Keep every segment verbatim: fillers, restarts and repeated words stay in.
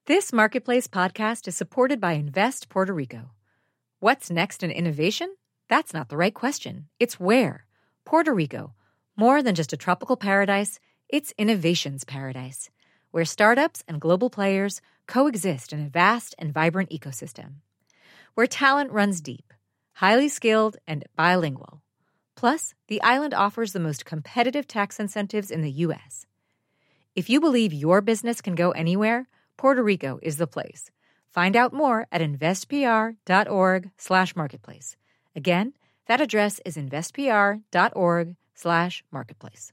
This Marketplace podcast is supported by Invest Puerto Rico. What's next in innovation? That's not the right question. It's where. Puerto Rico. More than just a tropical paradise, it's innovation's paradise, where startups and global players coexist in a vast and vibrant ecosystem. Where talent runs deep, highly skilled, and bilingual. Plus, the island offers the most competitive tax incentives in the U S. If you believe your business can go anywhere, Puerto Rico is the place. Find out more at investpr.org slash marketplace. Again, that address is investpr.org slash marketplace.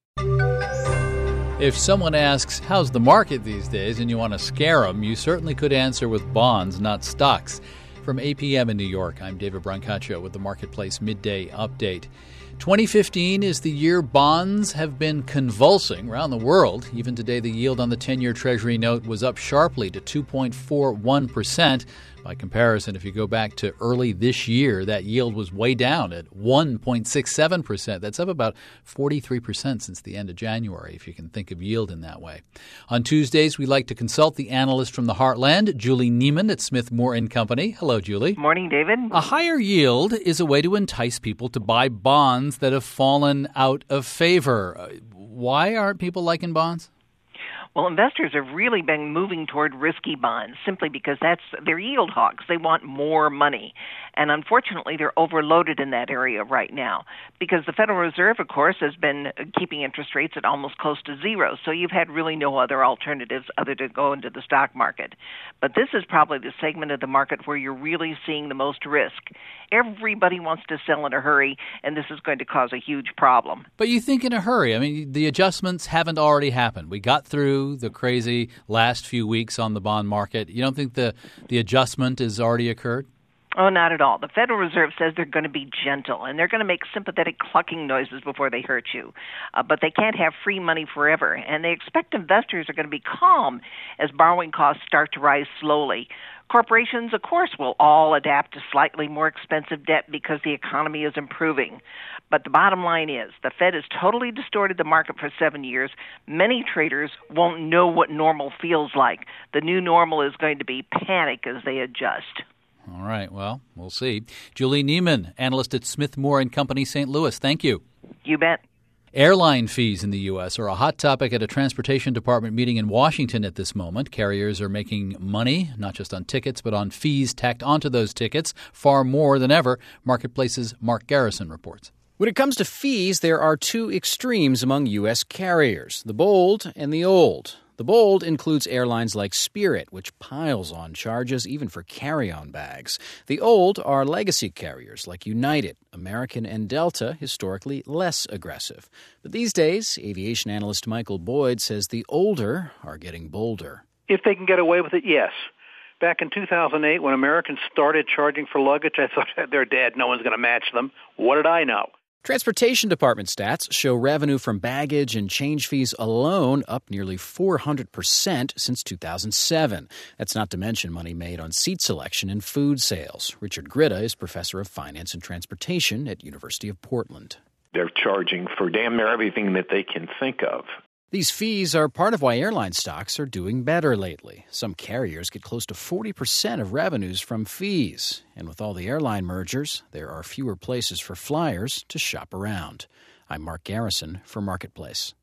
If someone asks, how's the market these days, and you want to scare them, you certainly could answer with bonds, not stocks. From A P M in New York, I'm David Brancaccio with the Marketplace Midday Update. twenty fifteen is the year bonds have been convulsing around the world. Even today, the yield on the ten-year Treasury note was up sharply to two point four one percent. By comparison, if you go back to early this year, that yield was way down at one point six seven percent. That's up about forty-three percent since the end of January, if you can think of yield in that way. On Tuesdays, we like to consult the analyst from the Heartland, Julie Neiman at Smith Moore and Company. Hello, Julie. Morning, David. A higher yield is a way to entice people to buy bonds that have fallen out of favor. Why aren't people liking bonds? Well, investors have really been moving toward risky bonds simply because that's they're yield hawks. They want more money. And unfortunately, they're overloaded in that area right now because the Federal Reserve, of course, has been keeping interest rates at almost close to zero. So you've had really no other alternatives other than go into the stock market. But this is probably the segment of the market where you're really seeing the most risk. Everybody wants to sell in a hurry, and this is going to cause a huge problem. But you think in a hurry. I mean, the adjustments haven't already happened. We got through the crazy last few weeks on the bond market. You don't think the, the adjustment has already occurred? Oh, not at all. The Federal Reserve says they're going to be gentle, and they're going to make sympathetic clucking noises before they hurt you. Uh, but they can't have free money forever, and they expect investors are going to be calm as borrowing costs start to rise slowly. Corporations, of course, will all adapt to slightly more expensive debt because the economy is improving. But the bottom line is the Fed has totally distorted the market for seven years. Many traders won't know what normal feels like. The new normal is going to be panic as they adjust. All right. Well, we'll see. Julie Neiman, analyst at Smith Moore and Company, Saint Louis. Thank you. You bet. Airline fees in the U S are a hot topic at a Transportation Department meeting in Washington at this moment. Carriers are making money, not just on tickets, but on fees tacked onto those tickets, far more than ever. Marketplace's Mark Garrison reports. When it comes to fees, there are two extremes among U S carriers, the bold and the old. The bold includes airlines like Spirit, which piles on charges even for carry-on bags. The old are legacy carriers like United, American, and Delta, historically less aggressive. But these days, aviation analyst Michael Boyd says the older are getting bolder. If they can get away with it, yes. Back in two thousand eight, when Americans started charging for luggage, I thought they're dead. No one's going to match them. What did I know? Transportation Department stats show revenue from baggage and change fees alone up nearly four hundred percent since two thousand seven. That's not to mention money made on seat selection and food sales. Richard Gritta is professor of finance and transportation at University of Portland. They're charging for damn near everything that they can think of. These fees are part of why airline stocks are doing better lately. Some carriers get close to forty percent of revenues from fees. And with all the airline mergers, there are fewer places for flyers to shop around. I'm Mark Garrison for Marketplace.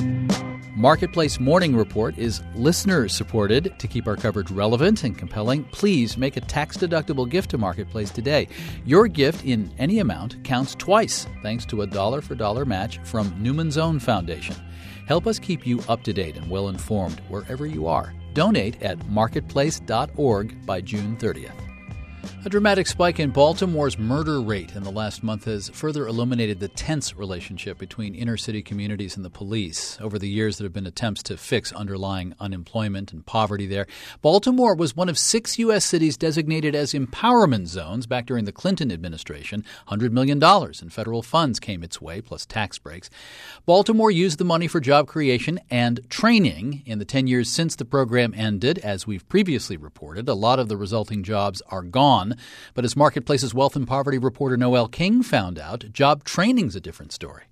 Marketplace Morning Report is listener-supported. To keep our coverage relevant and compelling, please make a tax-deductible gift to Marketplace today. Your gift in any amount counts twice, thanks to a dollar-for-dollar match from Newman's Own Foundation. Help us keep you up-to-date and well-informed wherever you are. Donate at marketplace dot org by June thirtieth. A dramatic spike in Baltimore's murder rate in the last month has further illuminated the tense relationship between inner-city communities and the police. Over the years, there have been attempts to fix underlying unemployment and poverty there. Baltimore was one of six U S cities designated as empowerment zones back during the Clinton administration. one hundred million dollars in federal funds came its way, plus tax breaks. Baltimore used the money for job creation and training. In the ten years since the program ended, as we've previously reported, a lot of the resulting jobs are gone. But as Marketplace's wealth and poverty reporter Noel King found out, job training's a different story.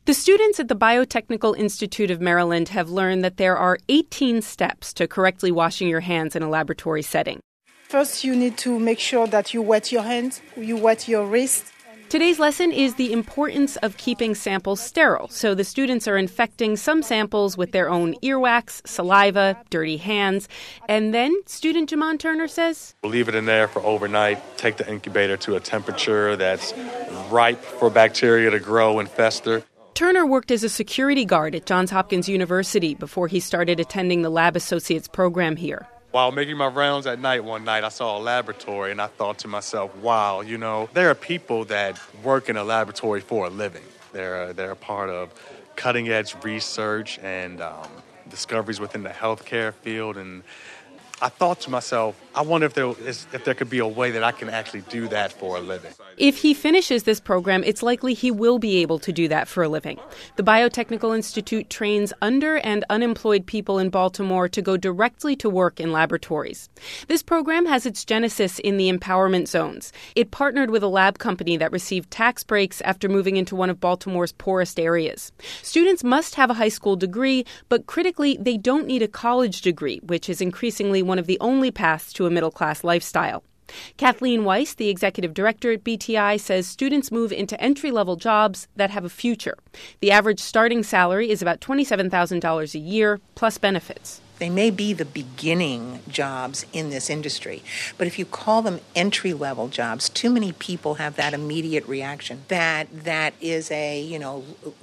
The students at the Biotechnical Institute of Maryland have learned that there are eighteen steps to correctly washing your hands in a laboratory setting. First, you need to make sure that you wet your hands, you wet your wrist. Today's lesson is the importance of keeping samples sterile. So the students are infecting some samples with their own earwax, saliva, dirty hands. And then student Jamon Turner says, we'll leave it in there for overnight, take the incubator to a temperature that's ripe for bacteria to grow and fester. Turner worked as a security guard at Johns Hopkins University before he started attending the Lab Associates program here. While making my rounds at night one night, I saw a laboratory, and I thought to myself, wow, you know, there are people that work in a laboratory for a living. They're, they're a part of cutting-edge research and um, discoveries within the healthcare field, and I thought to myself, I wonder if there is, if there could be a way that I can actually do that for a living. If he finishes this program, it's likely he will be able to do that for a living. The Biotechnical Institute trains under- and unemployed people in Baltimore to go directly to work in laboratories. This program has its genesis in the empowerment zones. It partnered with a lab company that received tax breaks after moving into one of Baltimore's poorest areas. Students must have a high school degree, but critically, they don't need a college degree, which is increasingly one of the only paths to a middle-class lifestyle. Kathleen Weiss, the executive director at B T I, says students move into entry-level jobs that have a future. The average starting salary is about twenty-seven thousand dollars a year, plus benefits. They may be the beginning jobs in this industry, but if you call them entry-level jobs, too many people have that immediate reaction that that is a, you know,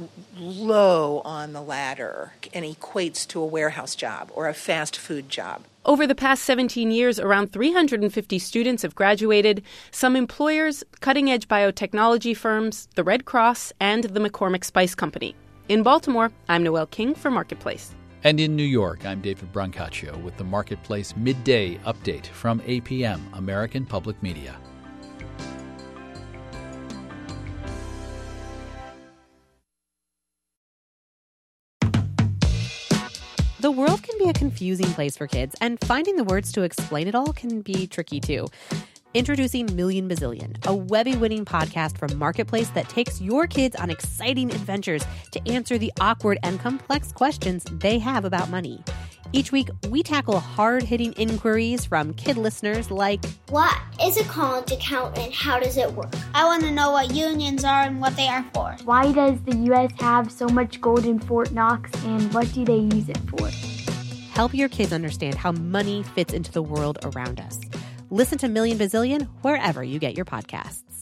low on the ladder and equates to a warehouse job or a fast food job. Over the past seventeen years, around three hundred fifty students have graduated. Some employers, cutting-edge biotechnology firms, the Red Cross, and the McCormick Spice Company. In Baltimore, I'm Noelle King for Marketplace. And in New York, I'm David Brancaccio with the Marketplace Midday Update from A P M, American Public Media. The world can be a confusing place for kids, and finding the words to explain it all can be tricky too. Introducing Million Bazillion, a Webby-winning podcast from Marketplace that takes your kids on exciting adventures to answer the awkward and complex questions they have about money. Each week, we tackle hard-hitting inquiries from kid listeners like, what is a college account and how does it work? I want to know what unions are and what they are for. Why does the U S have so much gold in Fort Knox and what do they use it for? Help your kids understand how money fits into the world around us. Listen to Million Bazillion wherever you get your podcasts.